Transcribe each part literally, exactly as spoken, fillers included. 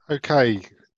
Okay.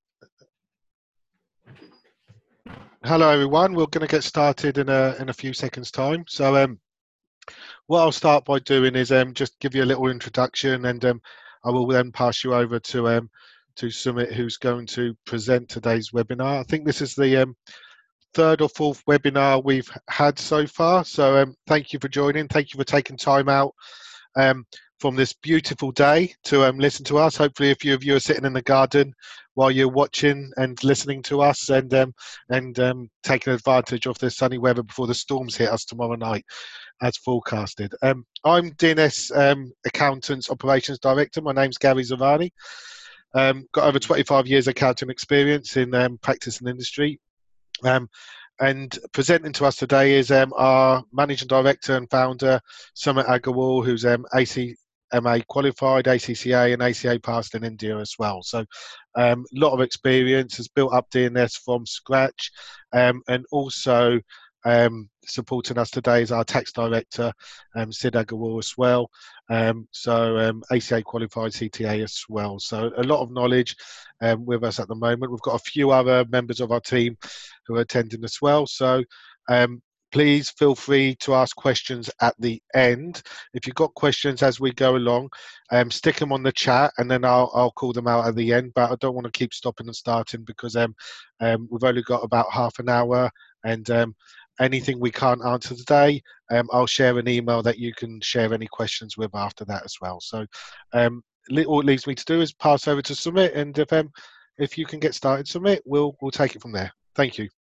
Hello, everyone. We're going to get started in a in a few seconds' time. So, um, what I'll start by doing is um, just give you a little introduction, and um, I will then pass you over to um, to Sumit, who's going to present today's webinar. I think this is the um, third or fourth webinar we've had so far. So, um, thank you for joining. Thank you for taking time out um, from this beautiful day to um, listen to us. Hopefully, a few of you are sitting in the garden while you're watching and listening to us, and um, and um, taking advantage of the sunny weather before the storms hit us tomorrow night, as forecasted. Um, I'm D N S um, Accountants Operations Director. My name's Gary Zavani. Um, got over twenty-five years accounting experience in um, practice and industry. Um, and presenting to us today is um, our managing director and founder, Sumit Agarwal, who's um, A C M A qualified, A C C A and A C A passed in India as well. So a um, lot of experience, has built up D N S from scratch, um, and also um, supporting us today is our tax director, um, Sid Agarwal as well. Um, so um, A C A qualified, C T A as well. So a lot of knowledge um, with us at the moment. We've got a few other members of our team who are attending as well. So um, please feel free to ask questions at the end. If you've got questions as we go along, um, stick them on the chat, and then I'll, I'll call them out at the end. But I don't want to keep stopping and starting because um, um, we've only got about half an hour, and um, anything we can't answer today, um, I'll share an email that you can share any questions with after that as well. So um, all it leaves me to do is pass over to Sumit, and if um, if you can get started, Sumit, we'll we'll take it from there. Thank you.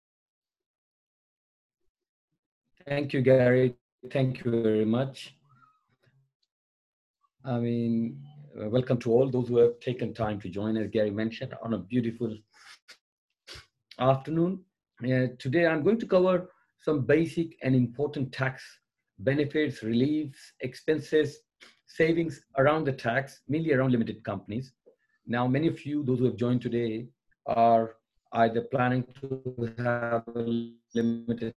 Thank you, Gary. Thank you very much. I mean, uh, welcome to all those who have taken time to join, as Gary mentioned, on a beautiful afternoon. Uh, today, I'm going to cover some basic and important tax benefits, reliefs, expenses, savings around the tax, mainly around limited companies. Now, many of you, those who have joined today, are either planning to have a limited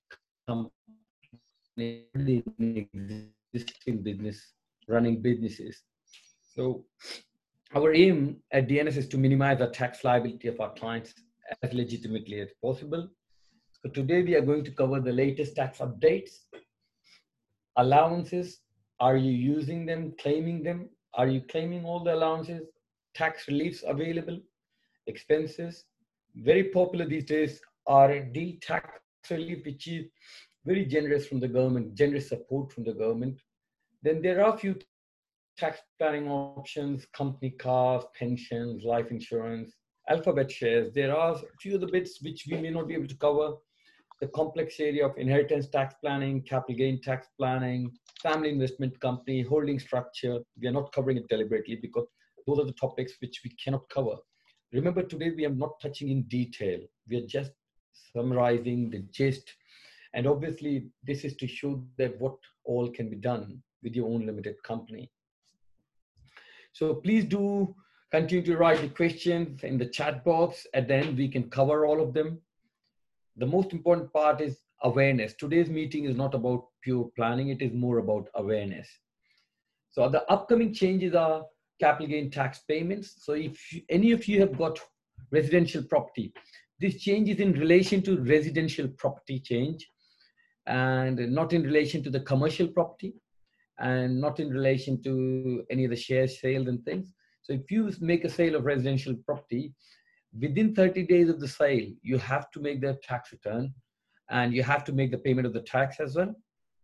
company, existing business, running businesses. So our aim at D N S is to minimize the tax liability of our clients as legitimately as possible. So today we are going to cover the latest tax updates, allowances. Are you using them, claiming them? Are you claiming all the allowances? Tax reliefs available, expenses. Very popular these days, R and D tax relief, which is very generous from the government, generous support from the government. Then there are a few tax planning options, company cars, pensions, life insurance, alphabet shares. There are a few of the bits which we may not be able to cover. The complex area of inheritance tax planning, capital gain tax planning, family investment company, holding structure. We are not covering it deliberately because those are the topics which we cannot cover. Remember, today we are not touching in detail. We are just summarizing the gist. And obviously, this is to show that what all can be done with your own limited company. So please do continue to write the questions in the chat box. At the end, we can cover all of them. The most important part is awareness. Today's meeting is not about pure planning. It is more about awareness. So the upcoming changes are capital gain tax payments. So if you, any of you have got residential property, this change is in relation to residential property change and not in relation to the commercial property, and not in relation to any of the share sales and things. So if you make a sale of residential property, within thirty days of the sale, you have to make the tax return and you have to make the payment of the tax as well.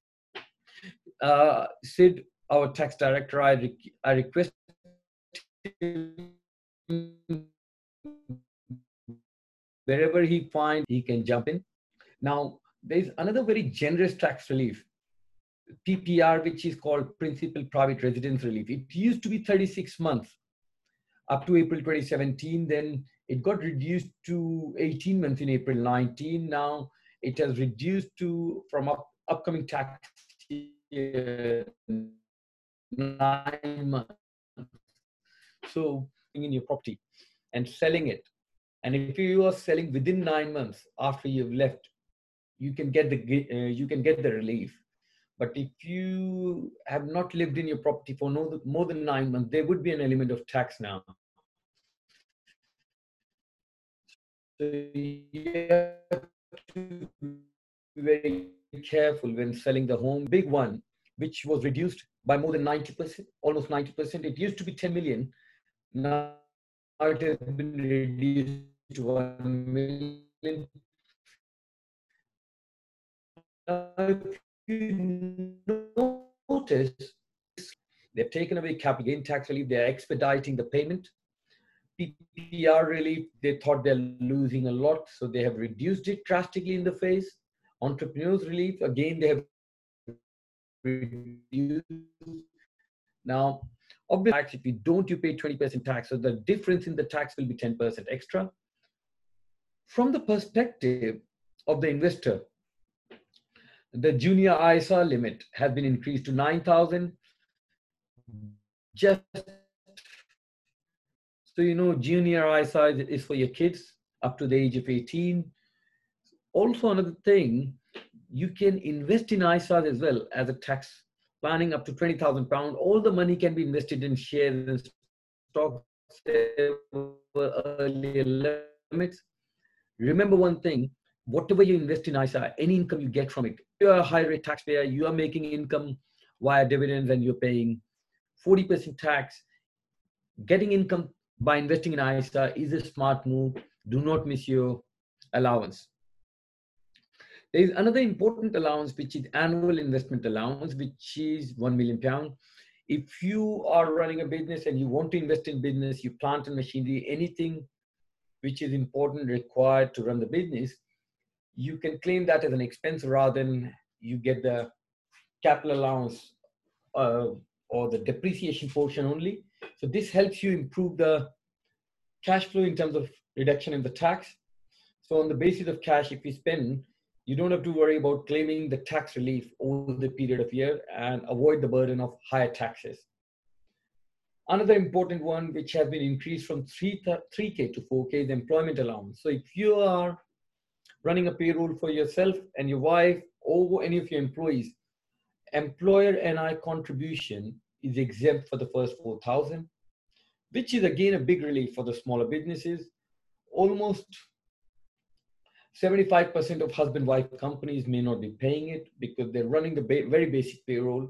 Uh, Sid, our tax director, I, re I request wherever he finds, he can jump in. Now, there's another very generous tax relief, P P R, which is called Principal Private Residence Relief. It used to be thirty-six months up to April twenty seventeen. Then it got reduced to eighteen months in April nineteen. Now it has reduced to, from up, upcoming tax year, nine months. So in your property and selling it. And if you are selling within nine months after you've left, you can get the, uh, you can get the relief. But if you have not lived in your property for no, more than nine months, there would be an element of tax now. So you have to be very careful when selling the home. Big one, which was reduced by more than ninety percent, almost ninety percent. It used to be ten million. Now it has been reduced to one million. Now, if you notice, they've taken away capital gain tax relief. They're expediting the payment. P P R relief, they thought they're losing a lot, so they have reduced it drastically in the face. Entrepreneurs relief, again, they have reduced. Now, obviously, if you don't, you pay twenty percent tax, so the difference in the tax will be ten percent extra. From the perspective of the investor, the junior I S A limit has been increased to nine thousand. Just so you know, junior I S A is for your kids up to the age of eighteen. Also, another thing, you can invest in I S As as well as a tax planning up to twenty thousand pounds. All the money can be invested in shares and stocks earlier limits. Remember one thing, whatever you invest in I S A, any income you get from it, you're a high rate taxpayer, you are making income via dividends and you're paying forty percent tax. Getting income by investing in I S A is a smart move. Do not miss your allowance. There is another important allowance, which is annual investment allowance, which is one million pounds. If you are running a business and you want to invest in business, you plant and machinery, anything which is important required to run the business, you can claim that as an expense rather than you get the capital allowance uh, or the depreciation portion only. So this helps you improve the cash flow in terms of reduction in the tax. So on the basis of cash, if you spend, you don't have to worry about claiming the tax relief over the period of year and avoid the burden of higher taxes. Another important one, which has been increased from three K to four K, is employment allowance. So if you are running a payroll for yourself and your wife or any of your employees, employer N I contribution is exempt for the first four thousand, which is again a big relief for the smaller businesses. Almost seventy-five percent of husband-wife companies may not be paying it because they're running the ba very basic payroll.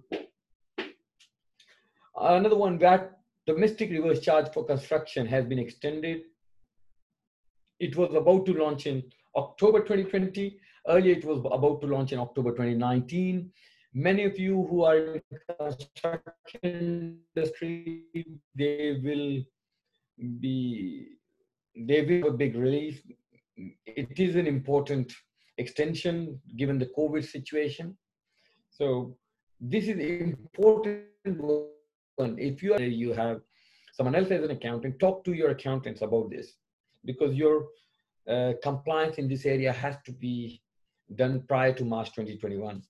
Another one, that domestic reverse charge for construction has been extended. It was about to launch in October twenty twenty. Earlier, it was about to launch in October twenty nineteen. Many of you who are in the construction industry, they will be, they will have a big relief. It is an important extension given the COVID situation. So this is important one. If you are, you have someone else as an accountant, talk to your accountants about this, because your uh, compliance in this area has to be done prior to March twenty twenty-one.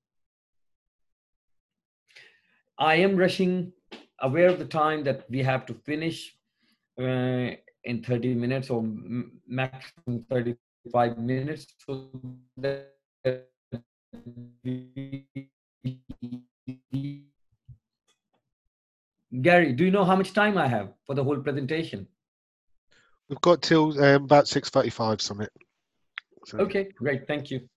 I am rushing, aware of the time that we have to finish uh, in thirty minutes or maximum thirty-five minutes. So that Gary, do you know how much time I have for the whole presentation? We've got till um, about six thirty-five, Summit. So. Okay, great, thank you.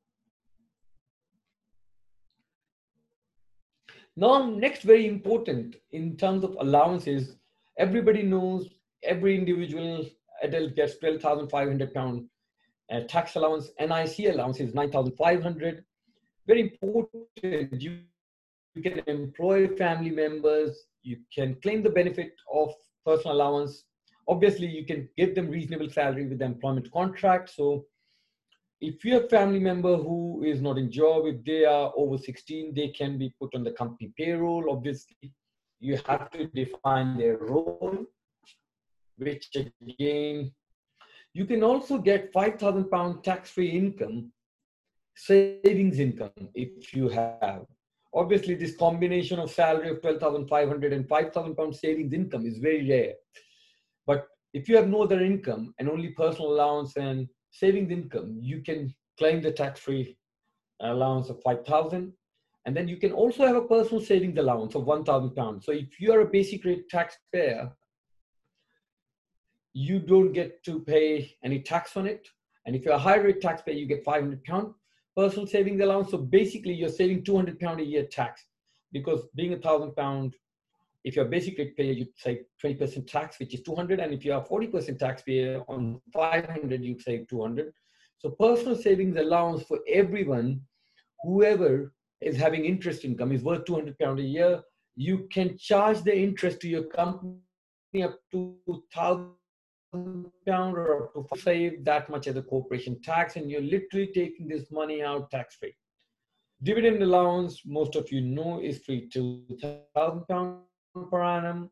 Now, next very important in terms of allowances, everybody knows every individual adult gets twelve thousand five hundred pound uh, tax allowance. N I C allowance is nine thousand five hundred. Very important, you, you can employ family members, you can claim the benefit of personal allowance. Obviously, you can give them reasonable salary with the employment contract. So if you have a family member who is not in job, if they are over sixteen, they can be put on the company payroll. Obviously, you have to define their role, which again, you can also get five thousand pound tax-free income, savings income if you have. Obviously, this combination of salary of twelve thousand five hundred and five thousand pound savings income is very rare. But if you have no other income and only personal allowance and savings income, you can claim the tax-free allowance of five thousand. And then you can also have a personal savings allowance of one thousand pounds. So if you are a basic rate taxpayer, you don't get to pay any tax on it. And if you're a high rate taxpayer, you get five hundred pound personal savings allowance. So basically you're saving two hundred pound a year tax, because being a thousand pound, if you're a basic rate payer, you save twenty percent tax, which is two hundred. And if you're a forty percent taxpayer on five hundred, you save two hundred. So personal savings allowance for everyone, whoever is having interest income, is worth two hundred pound a year. You can charge the interest to your company up to one thousand pound or up to save that much as a corporation tax, and you're literally taking this money out tax free. Dividend allowance, most of you know, is free to two thousand pound per annum.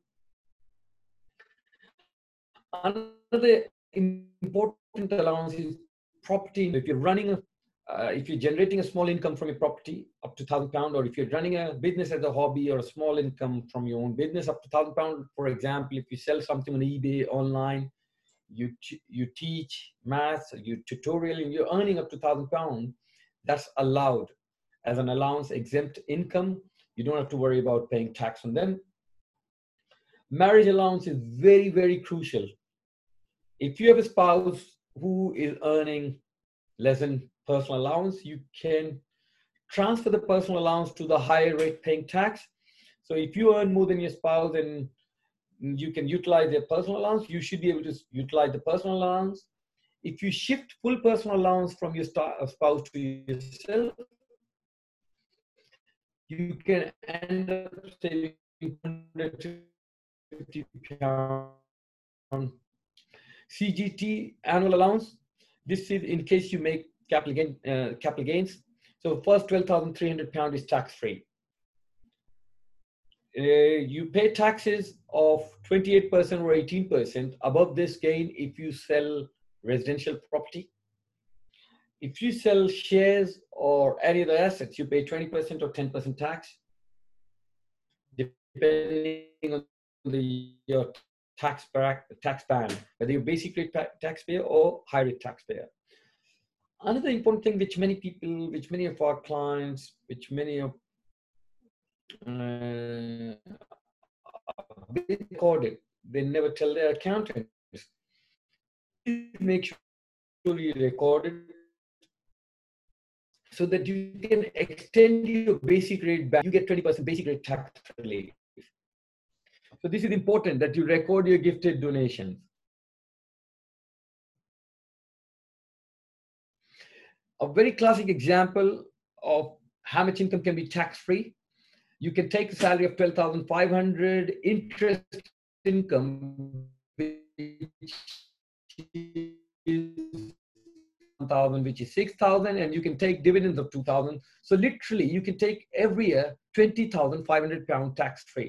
Another important allowance is property. If you're running a Uh, if you're generating a small income from your property up to one thousand pound, or if you're running a business as a hobby or a small income from your own business up to one thousand pound, for example, if you sell something on eBay online, you you teach maths, you tutorial, and you're earning up to one thousand pound, that's allowed as an allowance exempt income. You don't have to worry about paying tax on them. Marriage allowance is very, very crucial. If you have a spouse who is earning less than personal allowance, you can transfer the personal allowance to the higher rate paying tax. So if you earn more than your spouse and you can utilize their personal allowance, you should be able to utilize the personal allowance. If you shift full personal allowance from your spouse to yourself, you can end up saving one hundred fifty pounds. C G T, annual allowance. This is in case you make capital gain, uh, capital gains. So first twelve thousand three hundred pound is tax free. Uh, you pay taxes of twenty-eight percent or eighteen percent above this gain if you sell residential property. If you sell shares or any other assets, you pay twenty percent or ten percent tax, depending on the your tax tax band, whether you're basic rate taxpayer or high rate taxpayer. Another important thing which many people, which many of our clients, which many of uh, recorded, they never tell their accountants. Make sure you record it so that you can extend your basic rate back. You get twenty percent basic rate tax relief. So this is important that you record your gifted donations. A very classic example of how much income can be tax-free. You can take a salary of twelve thousand five hundred, interest income, which is one thousand, which is six thousand, and you can take dividends of two thousand. So literally, you can take every year twenty thousand five hundred pound tax-free.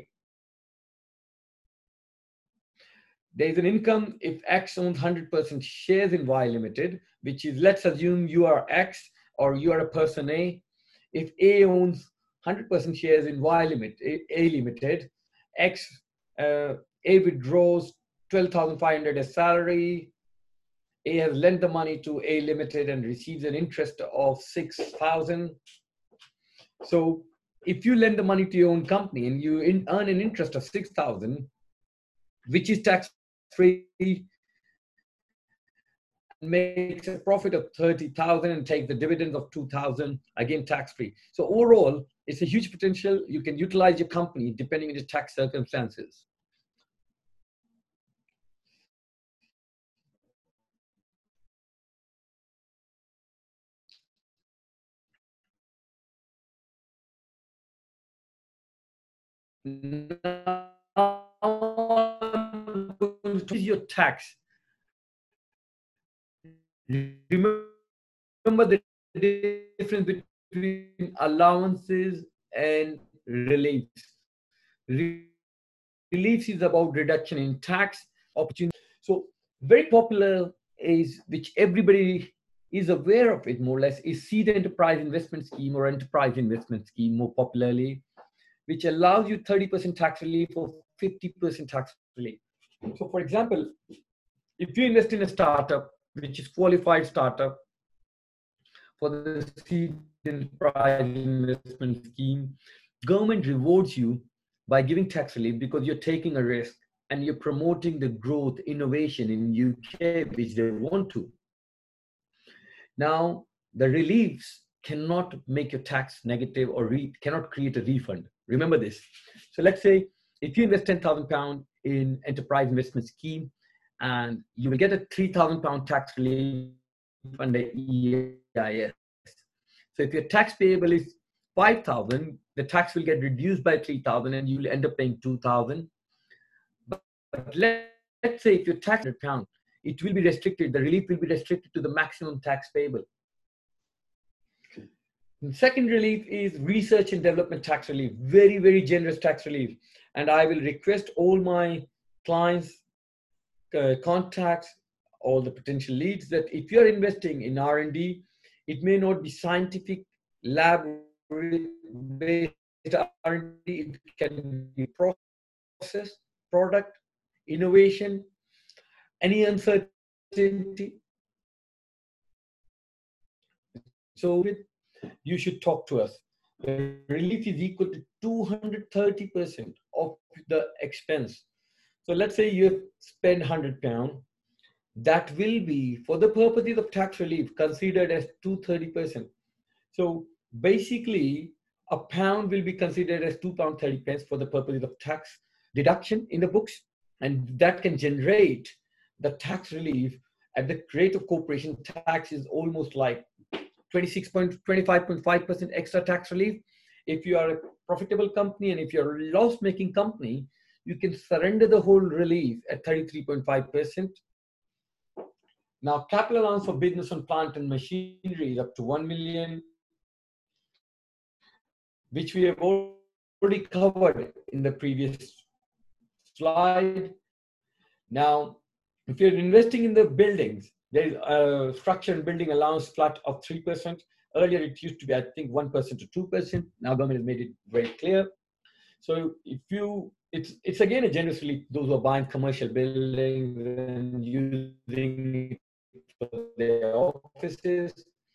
There's an income if X owns one hundred percent shares in Y Limited, which is, let's assume you are X or you are a person A. If A owns one hundred percent shares in Y Limited, A Limited, X, uh, A withdraws twelve thousand five hundred as salary. A has lent the money to A Limited and receives an interest of six thousand. So if you lend the money to your own company and you in, earn an interest of six thousand, which is tax free, makes a profit of thirty thousand and take the dividends of two thousand, again tax free. So overall, it's a huge potential. You can utilize your company depending on your tax circumstances. Now, what is your tax? Remember the difference between allowances and reliefs. Reliefs is about reduction in tax opportunity. So very popular is, which everybody is aware of it more or less, is Seed Enterprise Investment Scheme or Enterprise Investment Scheme more popularly, which allows you thirty percent tax relief or fifty percent tax relief. So for example, if you invest in a startup, which is qualified startup for the Seed Enterprise Investment Scheme, government rewards you by giving tax relief because you're taking a risk. and you're promoting the growth, innovation in U K, which they want to. Now, the reliefs cannot make your tax negative or re cannot create a refund. Remember this. So let's say if you invest ten thousand pounds in enterprise investment scheme, and you will get a three thousand pound tax relief under E I S. So if your tax payable is five thousand, the tax will get reduced by three thousand and you will end up paying two thousand. But, but let, let's say if your tax is one hundred pounds, it will be restricted, the relief will be restricted to the maximum tax payable. The second relief is research and development tax relief, very, very generous tax relief. And I will request all my clients, uh, contacts, all the potential leads that if you're investing in R and D, it may not be scientific, lab-based R and D, it can be process, product, innovation, any uncertainty. So you should talk to us. The relief is equal to two hundred thirty percent of the expense. So let's say you spend one hundred pounds. That will be, for the purposes of tax relief, considered as two hundred thirty percent. So basically, a pound will be considered as two pounds thirty pence for the purposes of tax deduction in the books. And that can generate the tax relief at the rate of corporation tax is almost like twenty-six point two five point five percent extra tax relief. If you are a profitable company and if you're a loss-making company, you can surrender the whole relief at thirty-three point five percent. Now, capital allowance for business on plant and machinery is up to one million, which we have already covered in the previous slide. Now, if you're investing in the buildings, there is a structure and building allowance flat of three percent. Earlier, it used to be, I think, one percent to two percent. Now, government has made it very clear. So if you, it's, it's again a generous relief, those who are buying commercial buildings and using it for their offices.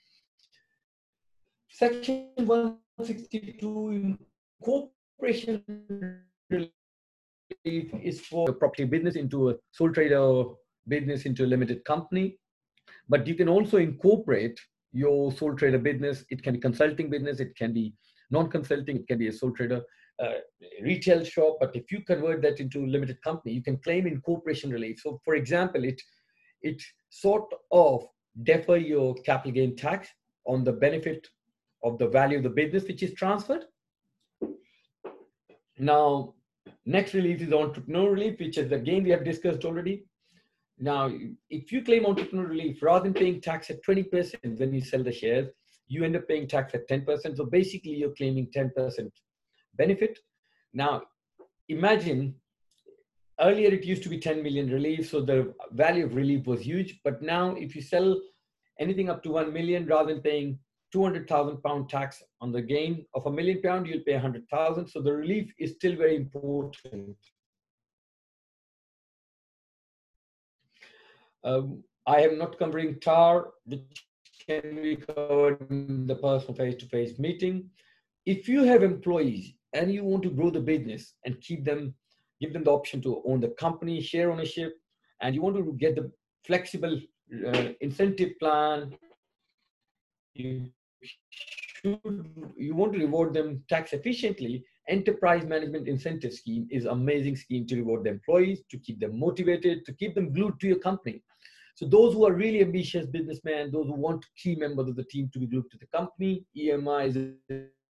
Section one sixty-two, incorporation relief is for a property business into a sole trader business into a limited company. But you can also incorporate your sole trader business. It can be consulting business, it can be non-consulting, it can be a sole trader uh, retail shop. But if you convert that into a limited company, you can claim incorporation relief. So for example, it, it sort of defer your capital gain tax on the benefit of the value of the business which is transferred. Now, next relief is entrepreneur relief, which is again we have discussed already. Now, if you claim entrepreneur relief, rather than paying tax at twenty percent when you sell the shares, you end up paying tax at ten percent. So basically, you're claiming ten percent benefit. Now, imagine earlier it used to be ten million relief, so the value of relief was huge. But now, if you sell anything up to one million, rather than paying two hundred thousand pound tax on the gain of a million pound, you'll pay one hundred thousand. So the relief is still very important. Um, I am not covering T A R, which can be covered in the personal face-to-face meeting. If you have employees and you want to grow the business and keep them, give them the option to own the company, share ownership, and you want to get the flexible uh, incentive plan, you should, you want to reward them tax efficiently, enterprise management incentive scheme is an amazing scheme to reward the employees, to keep them motivated, to keep them glued to your company. So those who are really ambitious businessmen, those who want key members of the team to be glued to the company, E M I is a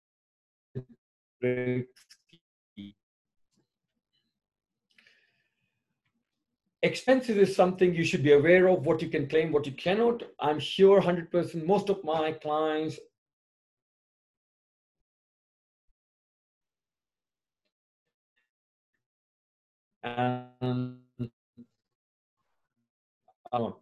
great scheme. Expenses is something you should be aware of, what you can claim, what you cannot. I'm sure one hundred percent, most of my clients and uh,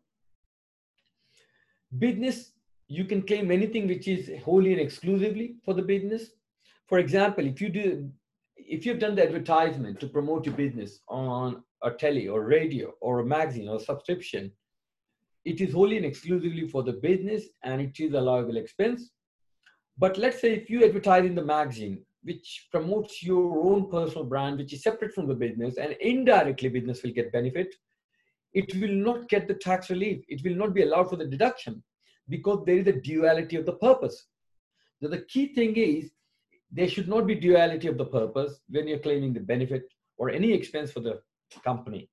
business, you can claim anything which is wholly and exclusively for the business. For example, if you do, if you've done the advertisement to promote your business on a telly or radio or a magazine or subscription, it is wholly and exclusively for the business and it is allowable expense. But let's say if you advertise in the magazine which promotes your own personal brand, which is separate from the business, and indirectly business will get benefit, it will not get the tax relief. It will not be allowed for the deduction because there is a duality of the purpose. So the key thing is there should not be duality of the purpose when you're claiming the benefit or any expense for the company.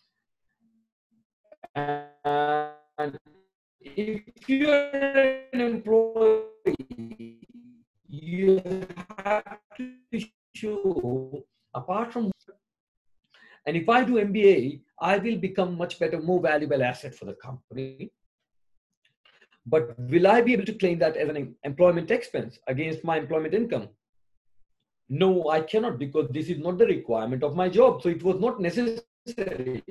And if you're an employee, you have to show, apart from, and if I do M B A, I will become much better, more valuable asset for the company. But will I be able to claim that as an employment expense against my employment income? No, I cannot, because this is not the requirement of my job. So it was not necessary.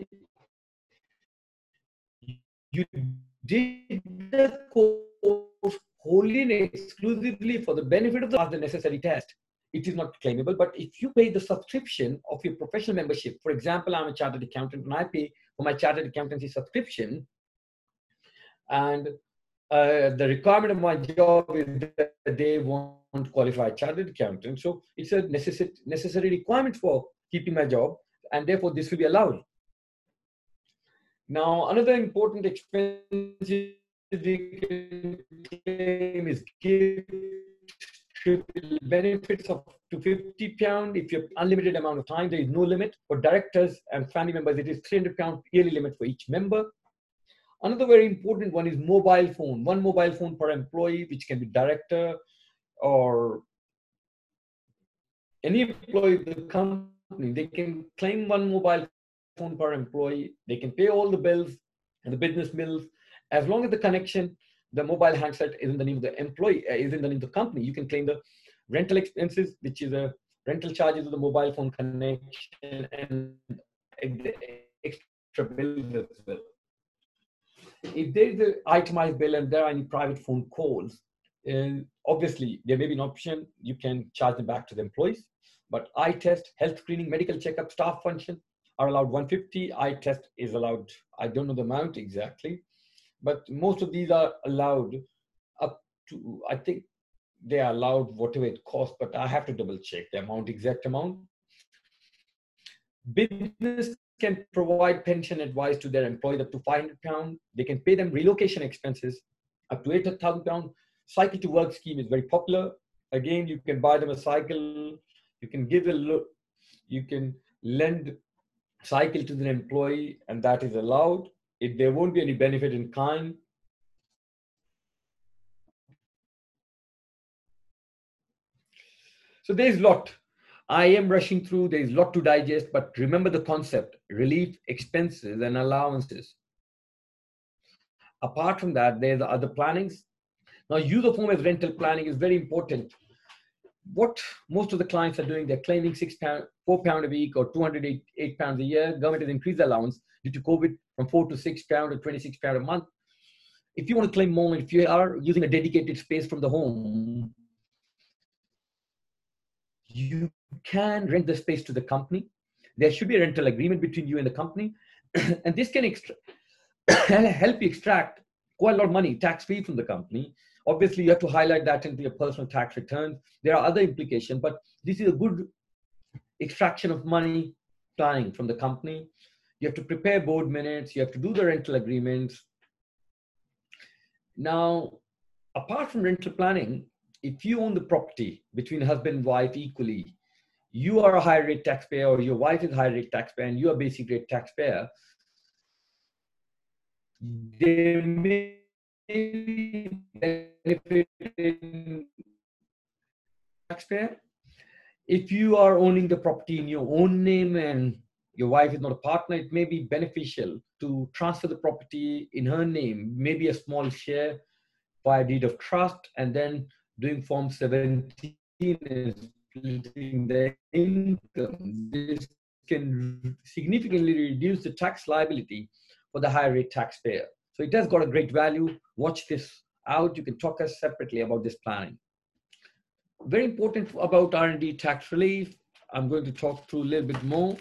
You did the course wholly and exclusively for the benefit of the, the necessary test. It is not claimable. But if you pay the subscription of your professional membership, for example, I'm a chartered accountant and I pay for my chartered accountancy subscription, and uh, the requirement of my job is that they want qualified chartered accountant. So it's a necessary, necessary requirement for keeping my job, and therefore this will be allowed. Now, another important expense we can claim is gift benefits of to fifty pounds. If you have unlimited amount of time, there is no limit. For directors and family members, it is three hundred pounds yearly limit for each member. Another very important one is mobile phone. One mobile phone per employee, which can be director or any employee of the company. They can claim one mobile phone per employee. They can pay all the bills and the business bills. As long as the connection, the mobile handset is in the name of the employee, uh, is in the name of the company, you can claim the rental expenses, which is a rental charges of the mobile phone connection, and the extra bills as well. If there is an itemized bill and there are any private phone calls, uh, obviously there may be an option, you can charge them back to the employees. But eye test, health screening, medical checkup, staff function are allowed one hundred fifty. Eye test is allowed, I don't know the amount exactly, but most of these are allowed up to, I think they are allowed whatever it costs, but I have to double check the amount, exact amount. Business can provide pension advice to their employees up to five hundred pounds. They can pay them relocation expenses up to eight thousand pounds. Cycle to work scheme is very popular. Again, you can buy them a cycle. You can give a look. You can lend cycle to the employee, and that is allowed. If there won't be any benefit in kind. So there's a lot. I am rushing through, there's a lot to digest, but remember the concept, relief, expenses, and allowances. Apart from that, there's other plannings. Now, use of home as rental planning is very important. What most of the clients are doing, they're claiming six pound, four pound a week or two hundred eight pounds a year. Government has increased the allowance due to COVID from four to six pound to twenty-six pound a month. If you want to claim more, if you are using a dedicated space from the home, you can rent the space to the company. There should be a rental agreement between you and the company. And this can extra help you extract quite a lot of money tax-free from the company. Obviously, you have to highlight that into your personal tax returns. There are other implications, but this is a good extraction of money planning from the company. You have to prepare board minutes. You have to do the rental agreements. Now, apart from rental planning, if you own the property between husband and wife equally, you are a high rate taxpayer or your wife is a high rate taxpayer and you are basic rate taxpayer, there may be benefit in taxpayer. If you are owning the property in your own name and your wife is not a partner, it may be beneficial to transfer the property in her name, maybe a small share by deed of trust, and then doing Form seventeen and splitting the income. This can significantly reduce the tax liability for the higher rate taxpayer. So it has got a great value. Watch this out. You can talk us separately about this planning. Very important about R and D tax relief. I'm going to talk through a little bit more.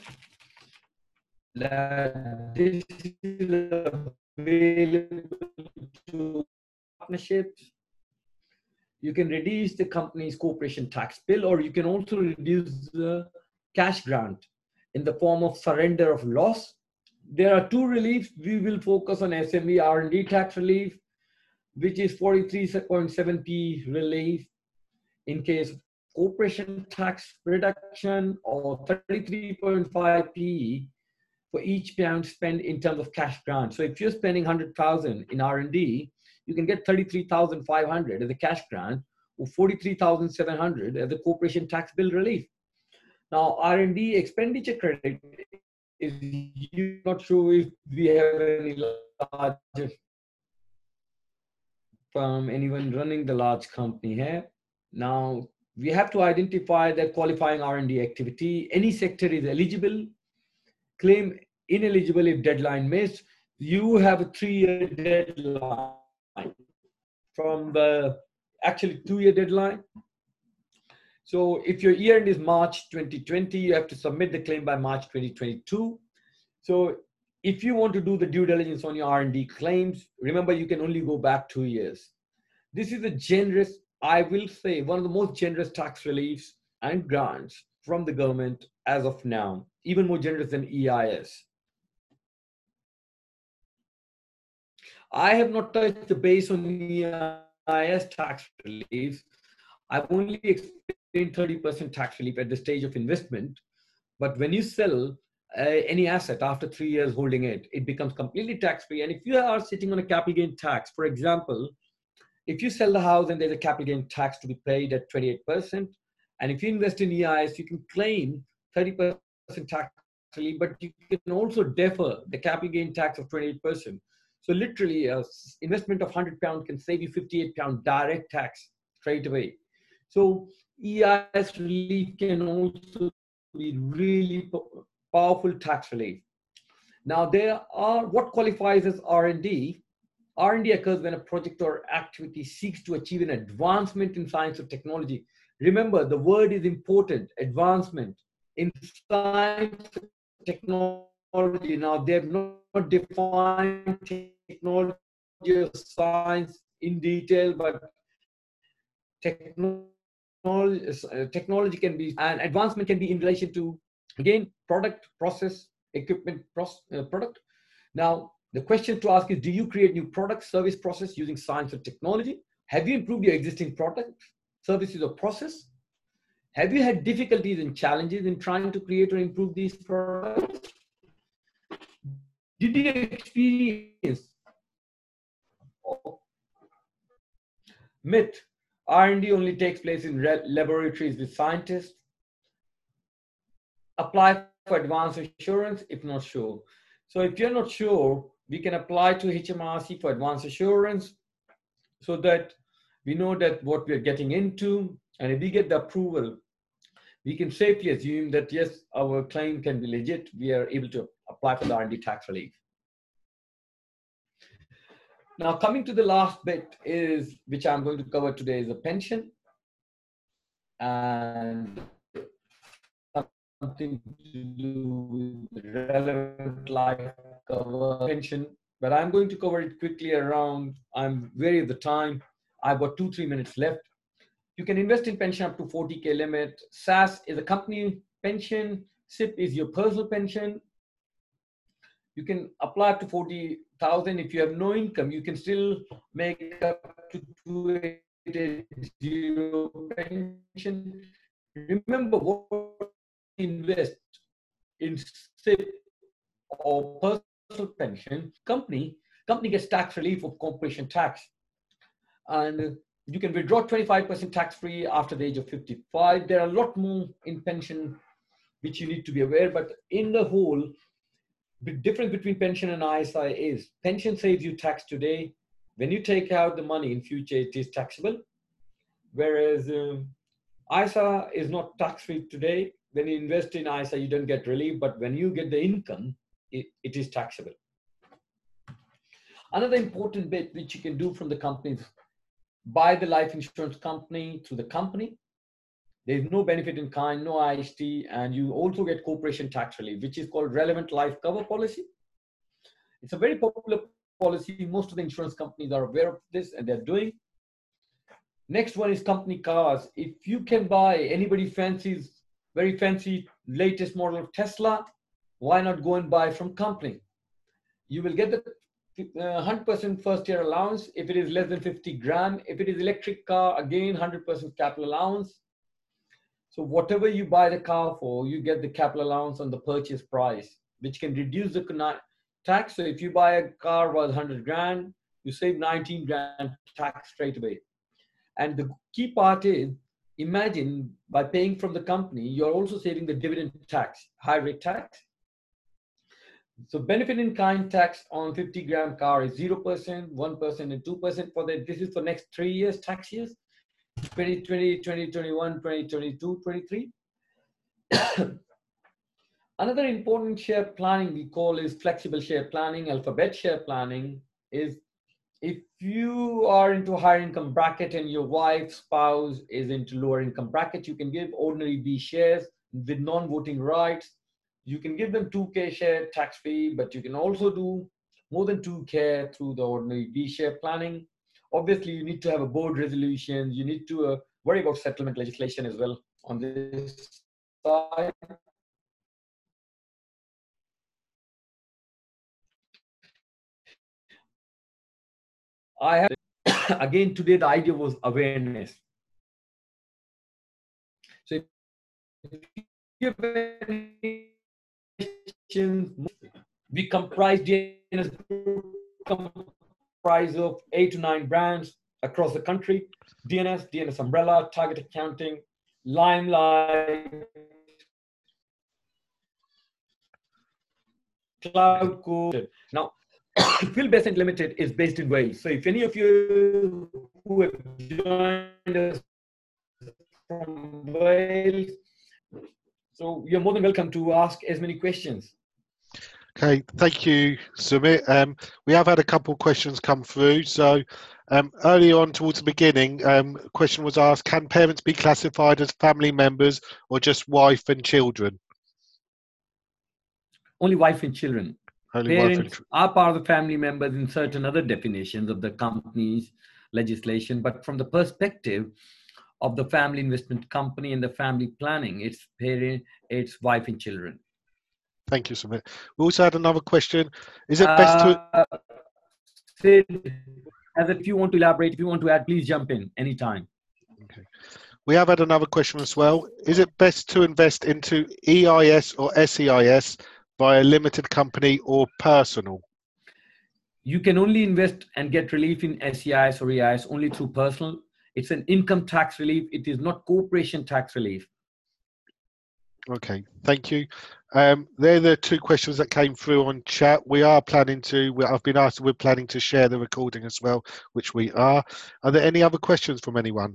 That this is available to partnerships. you can reduce the company's corporation tax bill, or you can also reduce the cash grant in the form of surrender of loss. There are two reliefs. We will focus on S M E R and D tax relief, which is forty-three point seven p relief in case of corporation tax reduction, or thirty-three point five p for each pound spent in terms of cash grant. So if you're spending one hundred thousand in R and D, you can get thirty-three thousand five hundred as a cash grant, or forty-three thousand seven hundred as a corporation tax bill relief. Now, R and D expenditure credit is, you're not sure if we have any large firm, anyone running the large company here. Now, we have to identify the qualifying R and D activity. Any sector is eligible. Claim ineligible if deadline missed. You have a three-year deadline from the actually two-year deadline. So if your year end is March twenty twenty, you have to submit the claim by March twenty twenty-two. So if you want to do the due diligence on your R and D claims, remember you can only go back two years. This is a generous, I will say, one of the most generous tax reliefs and grants from the government as of now, even more generous than E I S. I have not touched the base on E I S tax relief. I've only explained thirty percent tax relief at the stage of investment. But when you sell uh, any asset after three years holding it, it becomes completely tax-free. And if you are sitting on a capital gain tax, for example, if you sell the house and there's a capital gain tax to be paid at twenty-eight percent, and if you invest in E I S, you can claim thirty percent tax relief, but you can also defer the capital gain tax of twenty-eight percent. So literally, an investment of one hundred pounds can save you fifty-eight pounds direct tax straight away. So E I S relief can also be really powerful tax relief. Now, there are what qualifies as R and D. R and D occurs when a project or activity seeks to achieve an advancement in science or technology. Remember, the word is important, advancement in science and technology. Now, they have not defined technology or science in detail, but technology, uh, technology can be, and advancement can be in relation to, again, product, process, equipment, process, uh, product. Now, the question to ask is, do you create new products, service, process using science or technology? Have you improved your existing product, services, or process? Have you had difficulties and challenges in trying to create or improve these products? Did you experience myth? R and D only takes place in laboratories with scientists. Apply for advanced assurance if not sure. So if you're not sure, we can apply to H M R C for advanced assurance so that we know that what we're getting into. And if we get the approval, we can safely assume that, yes, our claim can be legit. We are able to apply for the R and D tax relief. Now, coming to the last bit is, which I'm going to cover today, is a pension. And something to do with relevant life cover pension. But I'm going to cover it quickly around, I'm wary of the time. I've got two, three minutes left. You can invest in pension up to forty K limit. S A S is a company pension. S I P is your personal pension. You can apply up to forty thousand. If you have no income, you can still make up to two eight zero pension. Remember, what you invest in S I P or personal pension, company, company gets tax relief of corporation tax. And you can withdraw twenty-five percent tax-free after the age of fifty-five. There are a lot more in pension which you need to be aware, but in the whole, the difference between pension and I S A is pension saves you tax today. When you take out the money in future, it is taxable. Whereas um, I S A is not tax-free today. When you invest in I S A, you don't get relief, but when you get the income, it, it is taxable. Another important bit which you can do from the companies, buy the life insurance company through the company. There's no benefit in kind, no I S T, and you also get corporation tax relief, which is called relevant life cover policy. It's a very popular policy. Most of the insurance companies are aware of this and they're doing. Next one is company cars. If you can buy, anybody fancies very fancy latest model of Tesla, why not go and buy from company? You will get the uh, one hundred percent first year allowance if it is less than fifty grand. If it is electric car, again, one hundred percent capital allowance. So whatever you buy the car for, you get the capital allowance on the purchase price, which can reduce the tax. So if you buy a car worth one hundred grand, you save nineteen grand tax straight away. And the key part is, imagine by paying from the company, you're also saving the dividend tax, high rate tax. So benefit in kind tax on fifty gram car is zero percent, one percent and two percent for the, this is for next three years, tax years, twenty twenty, twenty twenty-one, twenty twenty-two, twenty-three. Another important share planning we call is flexible share planning, alphabet share planning is if you are into a higher income bracket and your wife, spouse is into lower income bracket, you can give ordinary B shares with non-voting rights. You can give them two K share tax free, but you can also do more than two K through the ordinary B share planning. Obviously, you need to have a board resolution. You need to uh, worry about settlement legislation as well on this side. I have, again, today the idea was awareness. So if you have any we comprise D N S group comprise of eight to nine brands across the country. D N S, D N S Umbrella, Target Accounting, Limelight, Cloud Code. Now, Phil Besant Limited is based in Wales. So if any of you who have joined us from Wales, so you're more than welcome to ask as many questions. Okay, thank you, Sumit. Um, we have had a couple of questions come through. So um, early on towards the beginning, um, a question was asked, can parents be classified as family members or just wife and children? Only wife and children. Only Parents wife and ch- are part of the family members in certain other definitions of the company's legislation, but from the perspective of the family investment company and the family planning, it's parent, it's wife and children. Thank you, Sumit. We also had another question. Is it best to... Uh, Sid, as if you want to elaborate, if you want to add, please jump in anytime. Okay. We have had another question as well. Is it best to invest into E I S or S E I S via limited company or personal? You can only invest and get relief in S E I S or E I S only through personal. It's an income tax relief. It is not corporation tax relief. Okay, thank you. Um, they're the two questions that came through on chat. We are planning to, we, I've been asked, we're planning to share the recording as well, which we are. Are there any other questions from anyone?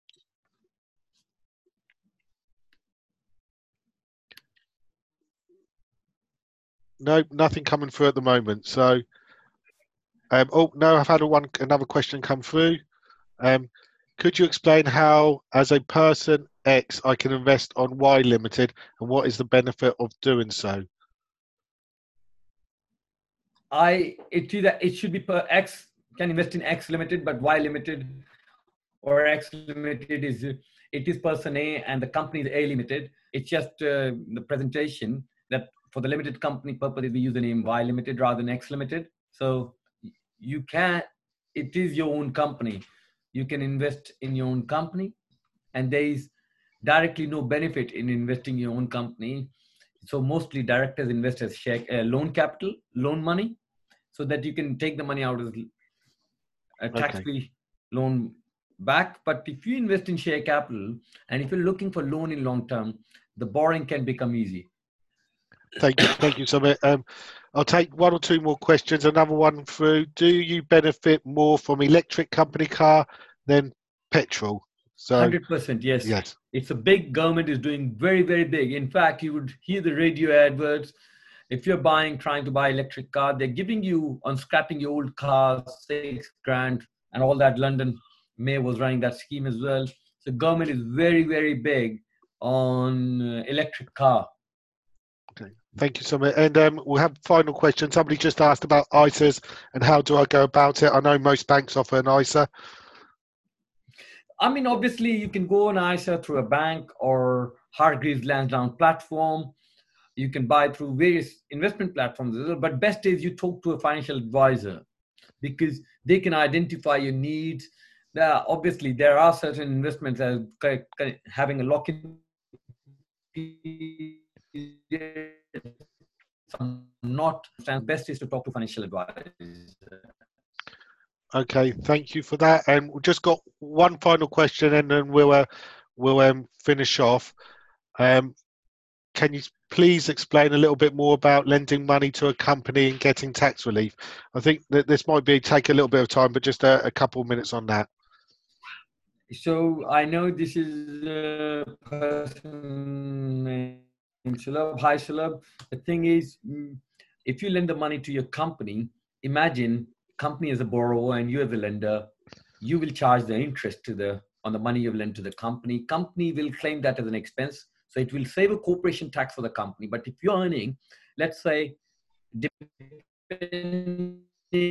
No, nothing coming through at the moment. So, um, oh no, I've had a one, another question come through. Um, could you explain how, as a person X, I can invest on Y Limited, and what is the benefit of doing so? I it either it should be per X can invest in X Limited, but Y Limited or X Limited is it is person A and the company is A Limited. It's just uh, the presentation that for the limited company purpose we use the name Y Limited rather than X Limited. So you can, it is your own company. You can invest in your own company, and there is directly no benefit in investing in your own company. So mostly directors invest as share, uh, loan capital, loan money, so that you can take the money out of a tax-free okay. loan back. But if you invest in share capital, and if you're looking for loan in long term, the borrowing can become easy. Thank you, thank you, Sumit. Um, I'll take one or two more questions. Another one through. Do you benefit more from electric company car than petrol? So, one hundred percent, yes. Yes. It's a big, government is doing very, very big. In fact, you would hear the radio adverts. If you're buying, trying to buy electric car, they're giving you on scrapping your old car, six grand and all that. London Mayor was running that scheme as well. So government is very, very big on uh, electric car. Okay, thank you, Sumit. And um, we'll have final question. Somebody just asked about I S As and how do I go about it? I know most banks offer an I S A. I mean, obviously, you can go on I S A through a bank or Hargreaves Lansdowne platform. You can buy through various investment platforms as well. But best is you talk to a financial advisor because they can identify your needs. There are, obviously, there are certain investments that are having a lock-in period. Some not. Best is to talk to financial advisor. Okay, thank you for that. And we've just got one final question, and then we'll uh, we'll um, finish off. Um, can you please explain a little bit more about lending money to a company and getting tax relief? I think that this might be take a little bit of time, but just a, a couple of minutes on that. So I know this is a person named Sulabh. Hi, Sulabh. The thing is, if you lend the money to your company, imagine company as a borrower and you as a lender, you will charge the interest to the on the money you've lent to the company. Company will claim that as an expense. So it will save a corporation tax for the company. But if you're earning, let's say, depending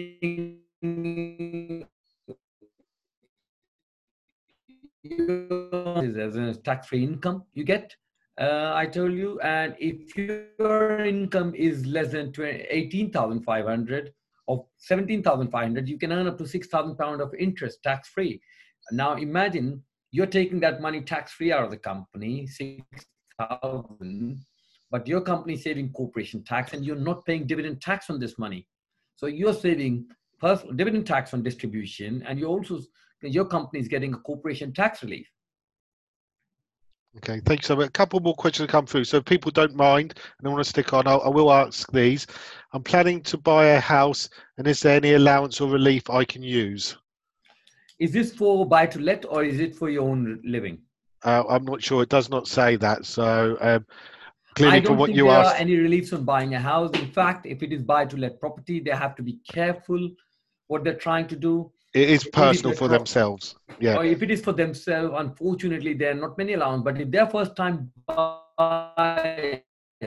as a tax-free income you get, uh, I told you, and if your income is less than eighteen thousand five hundred or seventeen thousand five hundred, you can earn up to six thousand pounds of interest tax-free. Now imagine you're taking that money tax-free out of the company, six thousand, but your company is saving corporation tax and you're not paying dividend tax on this money. So you're saving personal dividend tax on distribution, and you also your company is getting a corporation tax relief. Okay, thanks so much. A couple more questions to come through. So if people don't mind and I want to stick on, I'll, I will ask these. I'm planning to buy a house, and is there any allowance or relief I can use? Is this for buy to let or is it for your own living? Uh, I'm not sure. It does not say that. So um, clearly, I don't from what think you there asked, are any reliefs on buying a house. In fact, if it is buy to let property, they have to be careful what they're trying to do. it is If personal for themselves. Yeah. Or if it is for themselves, unfortunately, there are not many allowance. But if they're first time buy,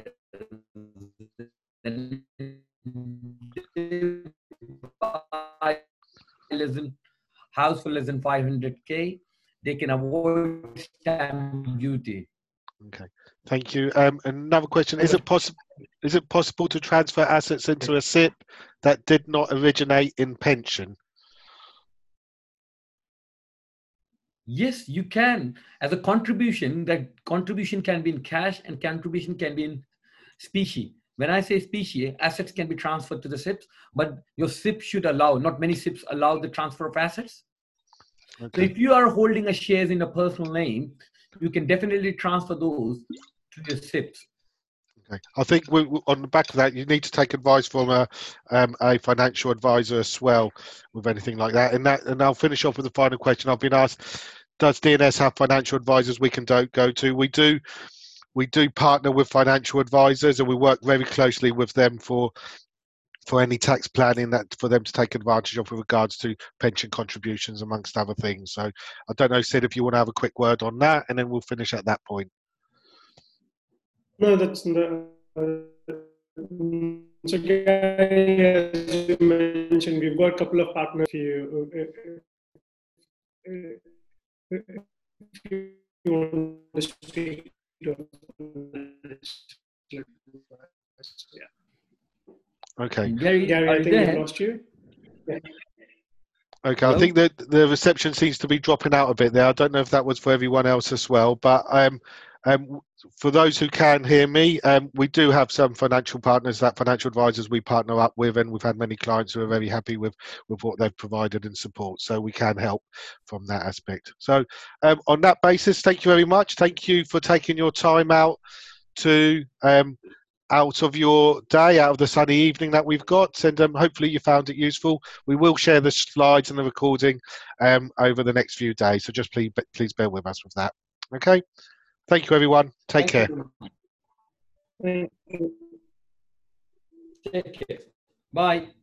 less than house for less than five hundred K, they can avoid stamp duty. Okay, thank you. Um, another question: Is it possible? Is it possible to transfer assets into a S I P that did not originate in pension? Yes, you can. As a contribution, that contribution can be in cash and contribution can be in specie. When I say specie, assets can be transferred to the S I Ps, but your S I P should allow, not many S I Ps allow the transfer of assets. Okay. So if you are holding a shares in a personal name, you can definitely transfer those to your S I Ps. Okay. I think we, on the back of that, you need to take advice from a um, a financial advisor as well with anything like that. And that, and I'll finish off with the final question. I've been asked: does D N S have financial advisors we can do, go to? We do. We do partner with financial advisors, and we work very closely with them for for any tax planning that for them to take advantage of with regards to pension contributions, amongst other things. So I don't know, Sid, if you want to have a quick word on that, and then we'll finish at that point. No, that's the. Uh, so, Gary, as you mentioned, we've got a couple of partners. If you, if you want to speak to yeah. Okay. Gary, Gary, I think we lost you. Yeah. Okay, Hello? I think that the reception seems to be dropping out a bit there. I don't know if that was for everyone else as well, but um, um, for those who can hear me, um, we do have some financial partners, that financial advisors we partner up with, and we've had many clients who are very happy with, with what they've provided and support. So we can help from that aspect. So um, on that basis, thank you very much. Thank you for taking your time out to um, out of your day, out of the sunny evening that we've got, and um, hopefully you found it useful. We will share the slides and the recording um, over the next few days, so just please please bear with us with that. Okay, thank you everyone. Take Thank care. You. Take care. Bye.